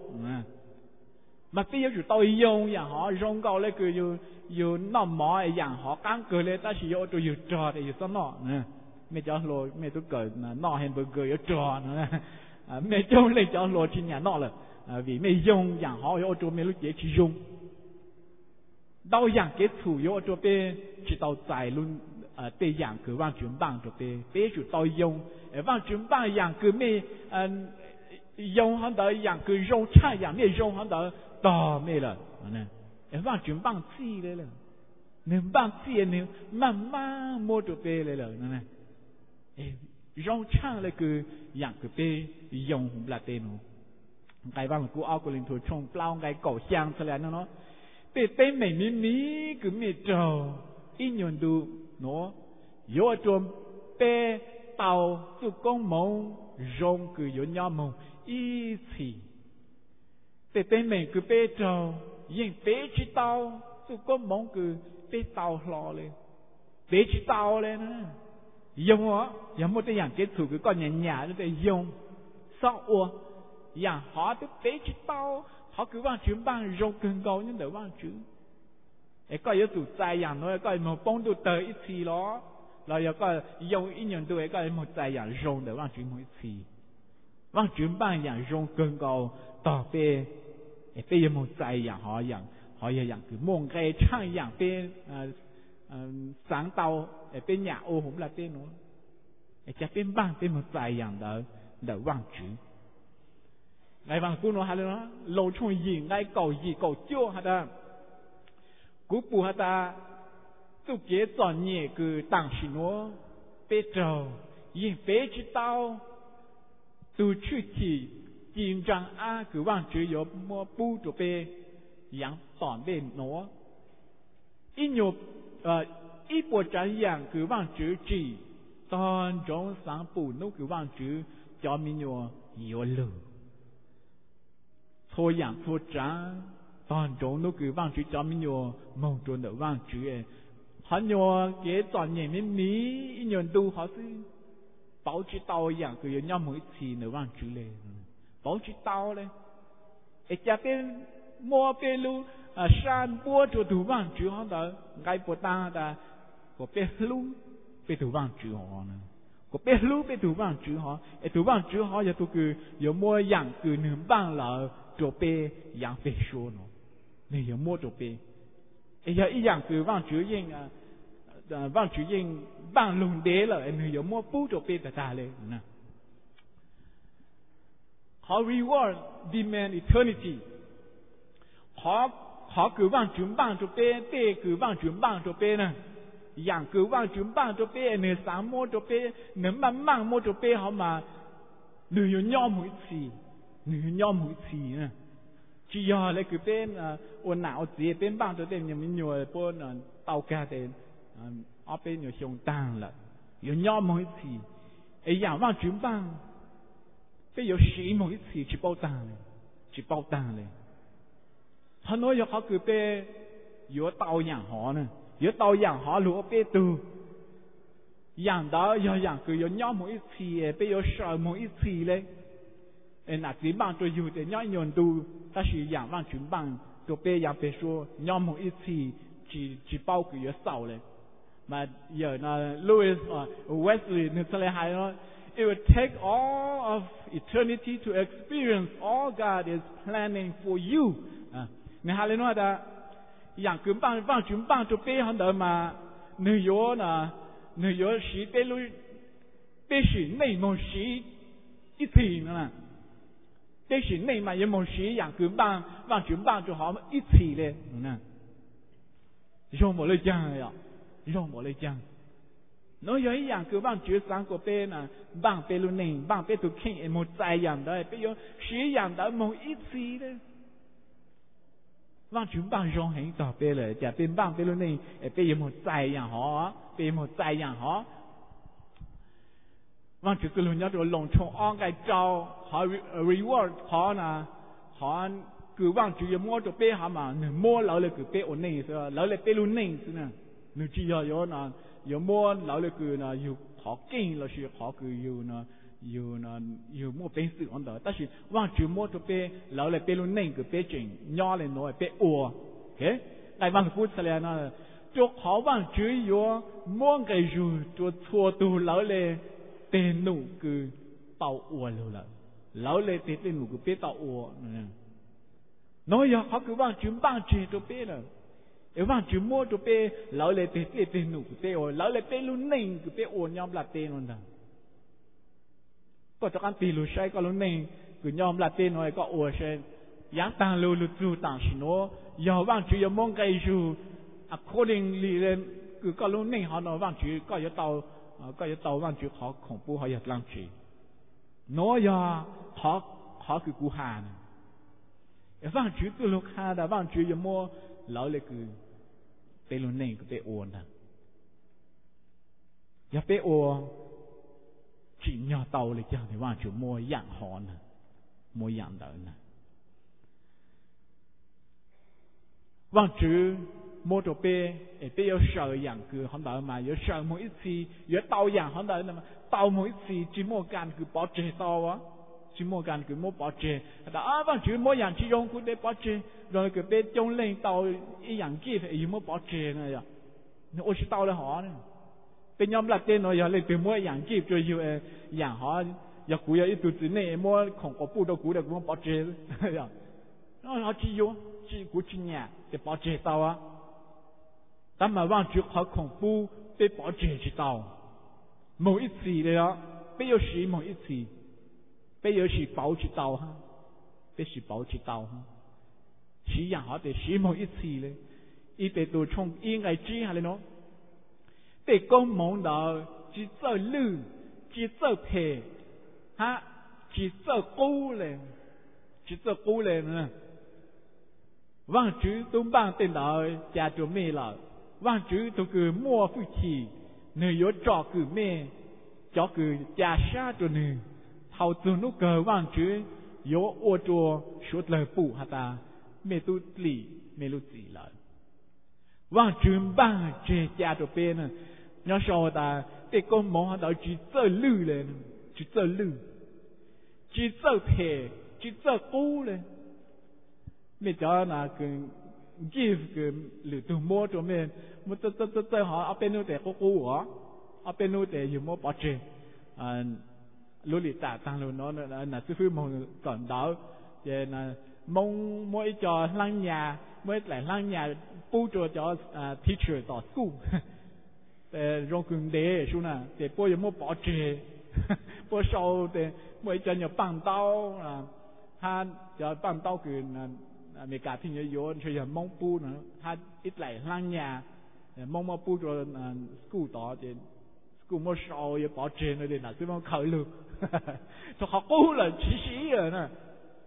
mà bây giờ chủ tàu dùng dạng họ dùng cao lấy cứ yếu nằm mỏ dạng họ căng cười lên ta chỉ yếu cho yếu trò thì yếu sao nọ mẹ cho lô mẹ tôi cười nọ hen bơ cười yếu trò nữa mẹ cho lên cho lô trên nhà nọ là vì mẹ dùng dạng họ yếu cho mẹ lúc dễ chỉ dùng đâu dạng kết thúc yếu cho bé chỉ tàu dài luôn bé dạng cứ vang chuyển bằng cho bé chủ tàu dùng vang chuyển bằng dạng cứ mẹ dùng hắn đỡ dạng cứ dùng cha dạng mẹ dùng hắn đỡ đỏ mẹ là vang chuyển bằng chi đấy là nếu bằng chi nếu mà mua cho bé đấy là dùng cha là cứ dạng cứ bé dùng là tên nó cái vang là cô ao của linh thổi trồng plau cái cổ xiang thế là nó bé bé mày mí cứ mẹ trầu ít nhon du nó yếu cho bé tàu tu công mông rong cứ yếu nhau mông ý chỉ bé bé mày cứ bé trầu yên bé chỉ tàu tu công mông cứ bé tàu lò lên bé chỉ tàu lên nữa dùng á giống một cái dạng kết thúc cứ con nhà nó để dùng sao ua dạng họ tu bé chỉ tàu họ cứ vang chữ bằng rong cần cầu nhưng đỡ vang chữ có yếu tụ dài dạng nói có một bông tụ tới ít xì đó rồi có dùng ít nhân tụ có một dài dạng rong đỡ vang chữ mỗi xì vang chữ bằng dạng rong cần cầu tỏ về bây giờ một dài dạng họ dạng cứ mong cái trang dạng về sáng tàu bên nhà ô cũng là bên nữa chắc bên bằng bên một dài dạng đỡ vang chữ ngày vàng cú nó hay nó lâu trong gì ngay cầu chưa hả ta cú bù hả ta tu kế chọn nhẹ cứ tặng xí nó bê trầu yên bê chỉ tao tu chữ chỉ kinh trang a cứ vang chữ yếu mua bu cho bê yang tỏn bê nó ít nhiều ít bộ trang yang cứ vang chữ chỉ toàn trong sáng bù nó cứ vang chữ cho mình nhiều lử thôi dạng thôi trả toàn trốn nó cứ vang chữ cho mình nhiều mong trốn đỡ vang chữ họ nhiều cái toàn nhảy mấy mí nhon tu họ sẽ bảo chữ tao dạng cứ nhau mỗi次nữa vang chữ lên bảo chữ tao lên cha bên mua bên lu san bua cho tu vang chữ họ đó cái bộ ta ta của bên lu bên tu vang chữ họ nữa có bé lú bé tu vang chữ họ giờ tôi cứ有mua dạng cứ nửa bằng là chỗ bé dạng bé số nó này有mua chỗ bé giờ ý dạng cứ vang chữ yên bằng lùng đế là này有mua bút chỗ bé ta lên nè họ reward demand eternity họ cứ vang chữ bằng chỗ bé bé cứ vang chữ bằng chỗ bé nè dạng cứ vang chữ bằng cho bé nửa sáng mua cho bé nửa mang mua cho bé họ mà nửa nhau mỗi xì nè chỉ do lấy cái bên ôn não gì bên bang tôi tên nhiều nhiều bên tàu cá tên ở bên nhiều sông tang là nhiều nhau mỗi次ấy dạng vang chuyển bang bây giờ sĩ mỗi次chỉ bao tang này họ nói giờ họ cứ bên有tàu养họ呢有tàu养họ lúa bên từ养到要养个有nhau mỗi次bây giờ sợ mỗi次嘞那只帮做有的鸟用度，但是养望全帮都被养别说鸟某一次只包个也少了，嘛有那 Louis Wesley 那出来还说 ，it would take all of eternity to experience all God is planning for you 啊，你还能说的养个帮全帮都被很多嘛，你有呢，你有时被路被是内蒙时一起呢。这是内嘛，有某些养根棒、望全棒就好一起嘞，让我来讲呀，让我来讲。侬有一样根棒绝三个边呢，棒被路内，棒被都看也冇在养的，被有谁养的冇一起嘞。望全棒让很多边了，就边棒被路内，被有冇在养好，被有冇在养好。望住个人家就隆重安个招，好 reward 好呢，好个望住有摸着背下嘛，你摸老了个背我内是吧？老了背路内是呢，你只要有呢，有摸老了个呢，有好劲了是好个有呢，有摸本事on的，但是望住摸着背老了背路内个背正，鸟了挪背窝，OK？ 来望夫出来呢，就好望住有摸个肉就错度老了。tên nụ cứ tàu ua luôn là lão lệ tên nụ cứ biết tàu ua nói giờ họ cứ vang chúng bang chuyện cho biết là nếu vang chúng mua cho biết lão lệ tên nụ cứ biết ua lão lệ tên luôn nền cứ biết ua nhom là tên luôn đó có cho anh tì luôn sai có luôn nền cứ nhom là tên rồi có ua sai giáng tăng luôn luôn chú tăng xin nó giờ vang chúng giờ mong cái chú accordingly lên cứ có luôn nền họ nói vang chúng có giờ tàu có những tàu vang chữ họ khủng bố họ giật lăng trì nói ra họ cứ cú hà này vang chữ cứ lúc hà đã vang chữ giống mua lão lệ cứ bê luôn này cứ bê ồn đó giờ bê ồn chỉ nhỏ tàu lại chẳng thì vang chữ mua dạng họ nè mua dạng đỡ nè vang chữ mua đồ bê bê có sợ dạng cứ hắn đỡ mà có sợ mỗi次có tàu dạng hắn đỡ mà tàu mỗi次chỉ mua gan cứ bỏ chế tàu á chỉ mua gan cứ mua bỏ chế đã vâng chỉ mua dạng chỉ dùng cứ để bỏ chế rồi cứ bê trông lên tàu ý dạng kia thì mua bỏ chế này à nó ôi tàu là họ này bên nhóm là tên rồi lên từ mua dạng kia rồi nhiều dạng họ giờ cú giờ ít từ này mua không có phụ đâu cú được mua bỏ chế nó chỉ dùng chỉ cú chỉ nhà để bỏ chế tàu á但嘛望住好恐怖被保洁知道某一次的呀被有时某一次被有时保知道哈被是保知道哈是样好的是某一次嘞一被都从应该知下来喏被公蒙到只做路只做配哈只做高嘞只做高嘞呢望住东帮电脑家就没了望住都คือมั่ว夫妻เนื้อจอคือแม่จอคือจาชาตัวหนึ่งเท่าตัวนุกเกว่างจูโยโอตัวชุดเลยปู่ฮัตตาเมตุลีเมลุจีเลยว่างจูบ้างเจจาตัวเป็นน้องชาวตาเด็กก็มองเราจีเจอลื่นเลยจีเจอลื่นจีเจอเพจีเจอกู้เลยไม่จอนะคือ give คือหรือตัวโม่ตัวเมนมันจะหาเอาเป็นนู่นแต่กู้เหรอเอาเป็นนู่นแต่อยู่โม่ปอเจรู้หรือจ่าตังรู้น้องน่ะซื้อมองก่อนดาวเจน่ะมองมวยจอลังยามวยหลายลังยาปูจอจอteacher ต่อสู้แต่โรงกึ่งเดย์ชูน่ะแต่ปูอยู่โม่ปอเจปูโชว์แต่มวยจออยู่ปังเต้าถ้าจะปังเต้าคืออเมริกาที่เยอะๆช่วยมองปูนะถ้าอีกหลายลังยามองมาปูจอสกูต่อเจนสกูมาโชว์อยู่ปอเจนเลยนะซึ่งมันเขาลูกถ้าเขากู้เลยชี้ๆเลยนะ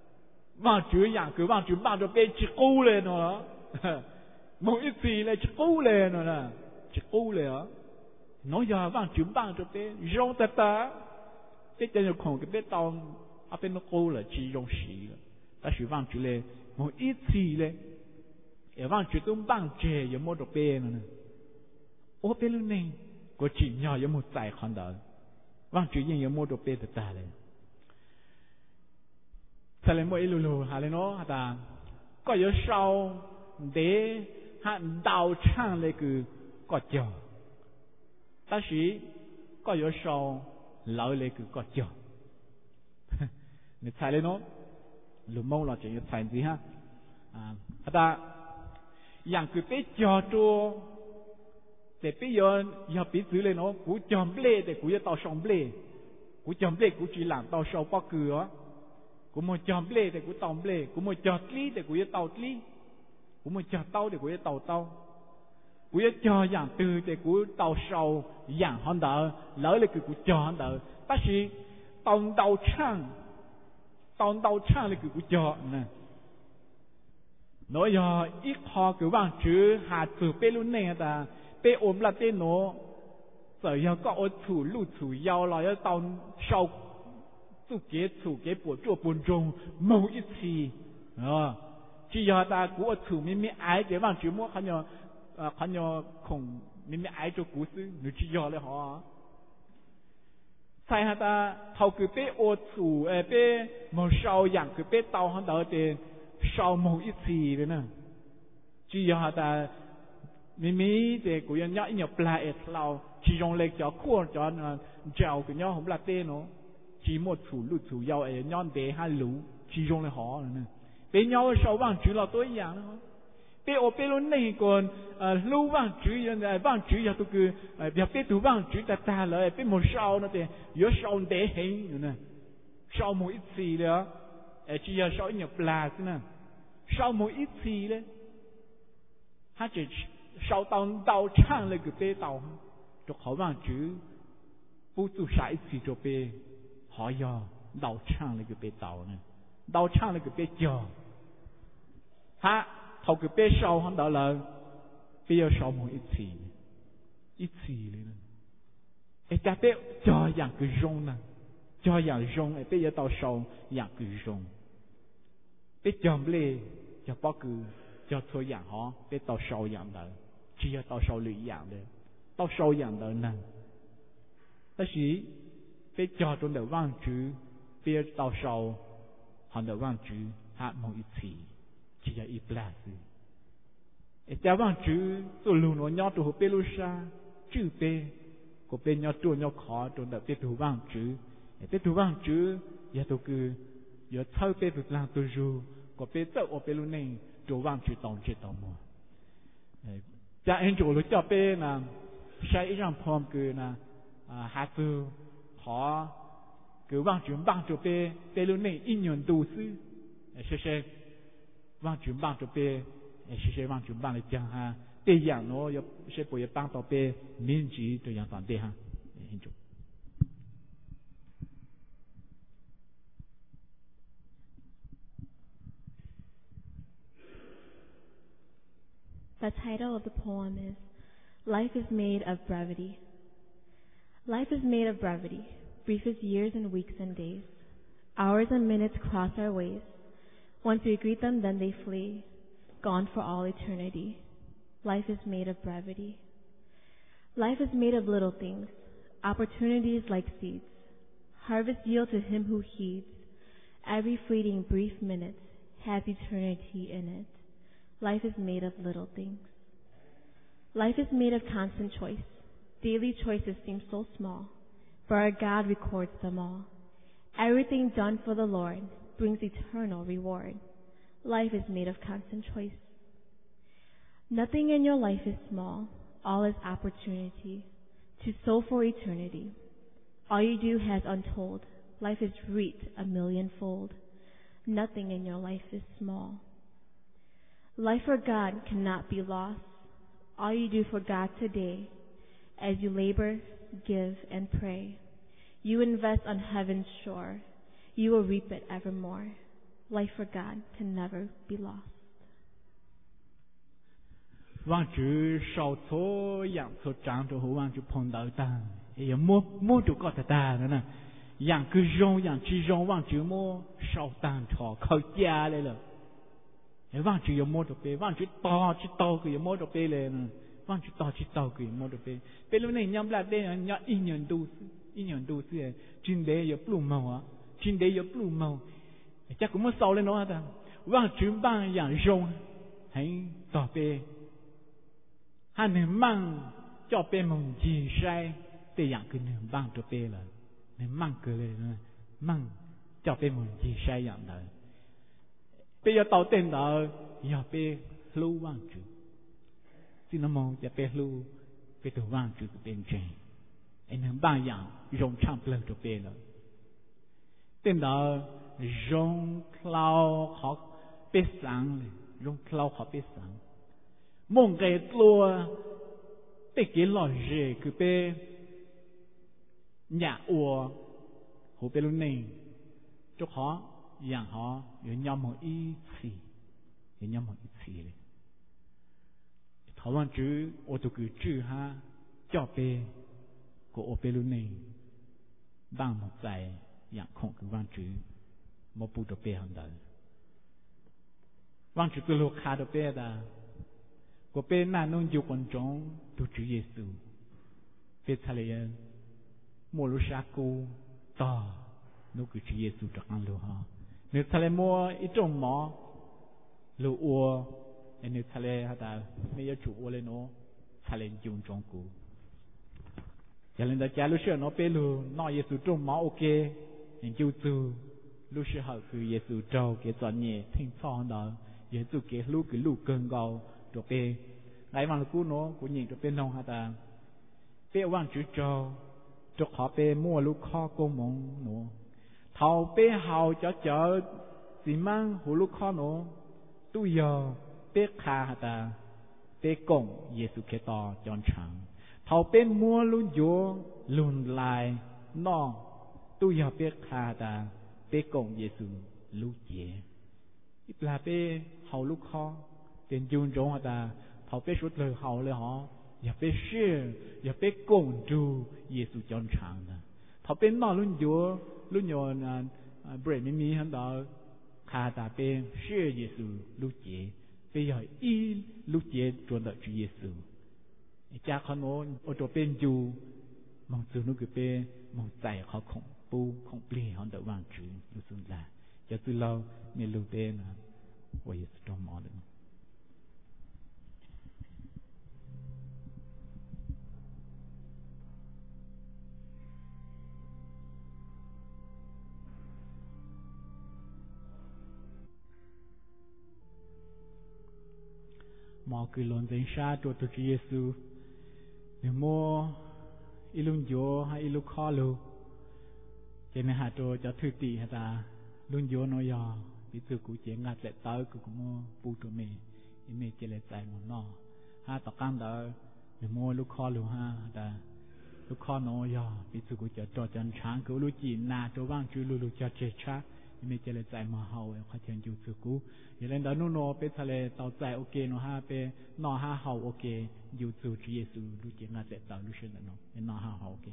vang chữ dạng cứ vang chữ ban cho bé chỉ cú lên nó một ít gì là chỉ cú lên nó là chỉ cú lên á nói giờ vang chữ ban cho bé rong ta ta bé chân nó khổng cái bé tao à bé nó cú là chỉ rong xì là ta chỉ vang chữ lên một ít gì lên ở vang chữ tung vang chè giống một đồ bé nữa ô bé lúc này có chỉ nhỏ giống một giải con đó vang chữ gì giống một đồ bé ta lên thật là mỗi lù hà lên nó ta có yếu sau để hạn đào trang lên cứ có chờ ta chỉ có yếu sau lão lên cứ có chờ nên thay lên nó lù mông là chỉ thay gì ha taอย่างคือไปจอตัวแต่ไปยอปีซื้อเลยเนาะกูจอมเบลแต่กูจะต่อสองเบลกูจอมเบลกูจีหลังต่อสองปอกเกลือกูมาจอมเบลแต่กูต่อเบลกูมาจอดลีแต่กูจะต่อลีกูมาจอดเต้าแต่กูจะต่อเต้ากูจะจออย่างตือแต่กูต่อสองอย่างฮันเดอร์แล้วเลยคือกูจอฮันเดอร์แต่是ตอนเต้าช่างเลยคือกูจอนะnói giờ ít họ cứ vang chữ hạt chữ bê luôn này ta bê ôm là tên nó giờ giờ có ở chủ lưu chủ yếu là要到sau chủ kế bộ chỗ bốn trung某一次chỉ giờ ta cú ở chủ mình ai để vang chữ mua khăn nhờ khổng mình ai cho cú sư nếu chỉ giờ là họ sai hả ta thầu cứ bê ở chủ bê một sau dạng cứ bê tàu hắn đỡ tiền sau một ít gì đấy nè chỉ do ta mimi để của nhân nhóc nhiều plei lao chỉ dùng lệ cho khuôn cho trào của nhau không là tên nó chỉ một chủ yếu ấy nhon để hai lũ chỉ dùng lệ họ nè bên nhau sau vang chữ là tối dạng đó bên ở bên luôn này còn lũ vang chữ vang chữ giờ tôi cứ việc bên tụ vang chữ ta lại bên một sau nó thì yếu sau để hình nè sau một ít gì đó chỉ giờ sau nhiều plei nè sau một ít gì đấy, hắn chỉ sau tàu trang lên cái bê tàu, cho họ bằng chữ,不做啥事就被họ要tàu trang lên cái bê tàu này, tàu trang lên cái bê chờ, ha, thầu cái bê sau hắn đó là bây giờ sau một ít gì đấy, cái bê chờ dạng cái rong nè, chờ dạng rong, bây giờ tàu sau dạng cái rong. Biết chồng lê cho bác cứ cho thôi dạng họ biết tao sâu dạng đó chỉ là tao sâu lụy dạng đó tao sâu dạng đó nè ta chỉ biết cho trong đầu vang chữ biết tao sâu họ đầu vang chữ hát một ít gì chỉ là ít là gì cha vang chữ tôi luôn nói nhau tôi biết lúc xa chữ bê của bên nhau tôi nhau khó trong đầu biết tôi vang chữ giờ tôi cứ giờ thâu bê được làm tôi ru có bê tớ ở bê luôn này đồ vang chữ tòng mùa cha anh chủ lúc cho bê là sai ý rằng phong cứ là hạt tư họ cứ vang chữ bê luôn này in nhuận tu sư sẽ vang chữ cho bê sẽ vang chữ này chẳng ha bê dạng nó sẽ bồi bang tao bê miễn chỉ tôi dạng toàn bê ha anh chủ. The title of the poem is Life is Made of Brevity. Life is made of brevity, brief as years and weeks and days. Hours and minutes cross our ways. Once we greet them, then they flee, gone for all eternity. Life is made of brevity. Life is made of little things, opportunities like seeds. Harvest yield to him who heeds. Every fleeting brief minute has eternity in it. Life is made of little things. Life is made of constant choice. Daily choices seem so small, but our God records them all. Everything done for the Lord brings eternal reward. Life is made of constant choice. Nothing in your life is small. All is opportunity to sow for eternity. All you do has untold. Life is reaped a millionfold. Nothing in your life is small. Life for God cannot be lost. All you do for God today, as you labor, give, and pray, you invest on heaven's shore. You will reap it evermore. life for God to never be lost. Vang chữ sau số dạng số trắng cho hữu vang chữ phong đạo ta, ấy mua chữ có ta nữa nè, dạng cứ rong dạng chỉ rong vang chữ mua sau tàn thọ khởi gia lên rồi, ấy vang chữ mua được bê, vang chữ to cứ mua được bê lên, vang chữ to cứ mua được bê, bê lúc này nhắm lại bê nhắm ít nhận đủ sự, trên đây có plum màu á, trên đây có plum màu, chắc cũng muốn sau lên nó ta, vang chữ vang dạng rong, hay to bê. Hắn nên mang cho bên mông gì sai để dạng cái nên mang cho bên là nên mang cái này mang cho bên mông gì sai dạng đó bây giờ tàu tên đó giờ bên lưu vang chữ xin nó mong giờ bên lưu cái từ vang chữ bên trên anh nên mang dạng rong chạm lên cho bên là tên đó rong cloud họ bên sáng rong cloud họ bên sáng mong cái lúa để cái lò rễ cứ bé nhà ua hồ bé luôn này cho họ dạng họ有nhóm một ít gì有nhóm một ít gì嘞thảo luận chữ ô tô cứ chữ ha cho bé của ô bé luôn này bằng một giải dạng không cứ văn chữ một bút đồ bé hơn đó văn chữ từ lúc khá đồ bé đó có bên nào nông dục quan trọng tu chữ Giêsu bên thà là mua lúa sa cu to nông cứ chữ Giêsu cho ăn lúa ha nếu thà là mua ít trồng mỏ lúa uo nếu thà là hả mấy giờ chủ uo lên nó thà là dùng trồng cũ giờ lên đó cha lúa sữa nó bên lúa nói Giêsu trồng mỏ ok nhưng chú tu lúa sữa họ cứ Giêsu trâu cái chọn nhẹ thinh thon đó Giêsu cái lúa cơn gạo cho bé ngày mà cú nó cũng nhìn cho bé nông hả ta bé vang chữ cho họ bé mua lúa kho cô mong nó thầu bé hào cho chợ chỉ mang hồ lúa kho nó tôi giờ bé khá hả ta bé cổng Giêsu cái to chọn chẳng thầu bé mua lúa dừa lùn lại nó tôi giờ bé khá ta bé cổng Giêsu lúa dẻ là bé hào lúa kho tiền dùng trong ta họ biết suốt lời họ lời họอย่าไปเชื่ออย่าไปกงดูเยซูจอนช่างนะเขาเป็นนอรุ่นยัวรุ่นยนเบรดไม่มีฮันดอคาตาเป็นเชื่อเยซูลูกเจไปย่อยอีลูกเจจวนต่อจุเยซูจากขนมโอตัวเป็นอยู่มองซูนุกเป็นมองใจเขาของปูของเปลี่ยนฮันดอวางจืดลูกสุนละจะซื้อเราเนี่ยลูกเป็นนะว่าเยซูจอมอเลยมอคือหลอนเซนชาตัวตุจีเยซูเดี๋ยวโมอิลุนโยให้อิลุคอลูเจนหาตัวจะถือตีฮะตาลุนโยนอยอพิสุกูเจงัดเล็ดเต้ากูกูโมปูตัวเมอิเมเจเลใจหมดนอฮาตะกันเดอเดี๋ยวโมลุคอลูฮาตาลุคอนอยอพิสุกูจะจอจันช้างกูลุจีนาตัวว่างจูลุจะเจชาอิเมเจเลใจมาเฮาเขาเชิญจูสุกูอย่างนั้นดานุโนเป็นทะเลเต่าใจโอเคโนฮาเป็นนอฮาเฮาโอเคอยู่สู่เยซูดูเจงาเสเต่าดูเช่นนั้นเนาะเป็นนอฮาเฮาโอเค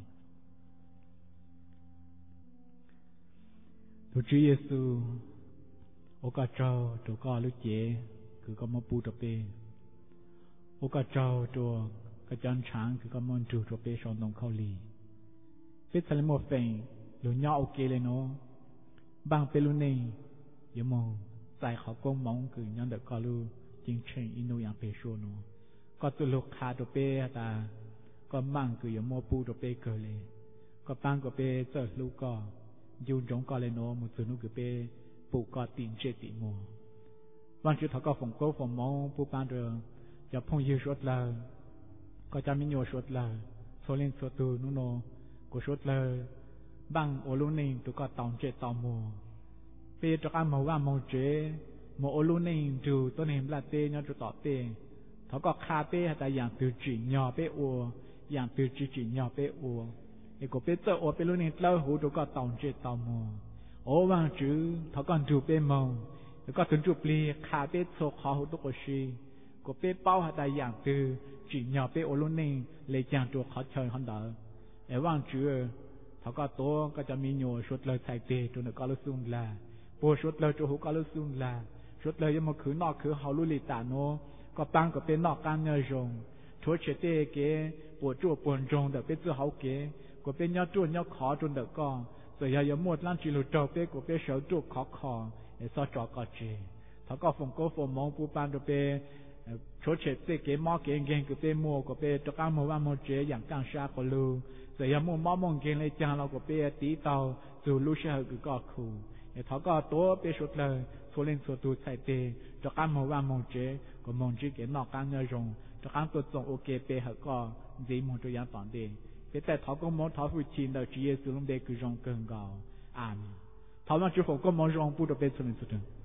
ดูเยซูโอกาสเจ้าตัวก็ลูกเจคือก็มาปูตัวเปโอกาสเจ้าตัวกระจันช้างคือก็มันจูตัวเปชอนตรงเข้าลีเป็นทะเลโมเฟงหรือย่อโอเคเลยเนาะบางเป็นลูนี่อย่ามองใส่เขาก้มมองคือย้อนเด็กก็รู้จริงเช่นอินูอย่างเปโชโนก็ตัวลูกค้าตัวเป้ตาก็มั่งคืออย่าโมปูตัวเป้เกิดเลยก็ปังก็เป้เจอลูกก็ยูนจงก็เลยโนมุสุนุคือเป้ปูก็ติงเจติโมวันชุดเขาก็ฝงโก้ฝงมองปูปังเดิมจะพงยืดชุดเลยก็จะมีโยชุดเลยโซลินโซตูนุโนก็ชุดเลยบังโอลูนิงตัวก็ตองเจตองโมเปตระกันมาว่ามองเจโมโอลูนิงดูตัวนี้ปลาเตยอจุต่อเตเขาก็คาเป้แต่อย่างตัวจีหยอเป้อัวอย่างตัวจีหยอเป้อัวเอกเปเตอร์โอเปลูนิงเล่าหูตัวก็ตองเจตองโมโอ ô vang chữ thọ con chụp bê mông có tuần chụp li khá bê số khó hữu tốc của si của bê bao hạt đại dạng từ chỉ nhỏ bê ô lô ninh lấy chàng chụp khó chơi hơn đỡ ô vang chữ thọ có tố có cho mi nhổ suốt lời thay tê cho nó có lúc xung là bố suốt lời cho hữu có lúc xung là suốt lời cho một khứ nọ khứ hậu lưu lì tả nô có băng có bê nọ can nhờ rồng chúa chế tê kế bố chùa buồn rồng đỡ bê tư hậu kế của bê nhau chùa nhau khó cho đỡ con rồi giờ một lần chỉ lụt trâu bê của bê sở chùa khó khó để so trò có chế thọ có phòng cố phòng mong bu ban cho bê chúa chế tê kế mò kế ghen của bê mua của bê cho các mô ban mô chế dạng càng xa của lưu rồi giờ mò mong ghen lấy chàng là của bê tí tàu dù lưu xa cứ có khủ để thọ có tố bê suốt lời số lên số tu sai tê cho các mô ban mô chế của mong chế kế nọ càng nhờ rồng cho các tôi tổng ok bê hở có gì mong cho dạng toàn đề bê tại thọ có mong thọ phụ chín đầu chỉ Giêsu lúc đây cứ rong cơn gạo amen thọ mà chú phụ có mong rong bu đồ bê số lên số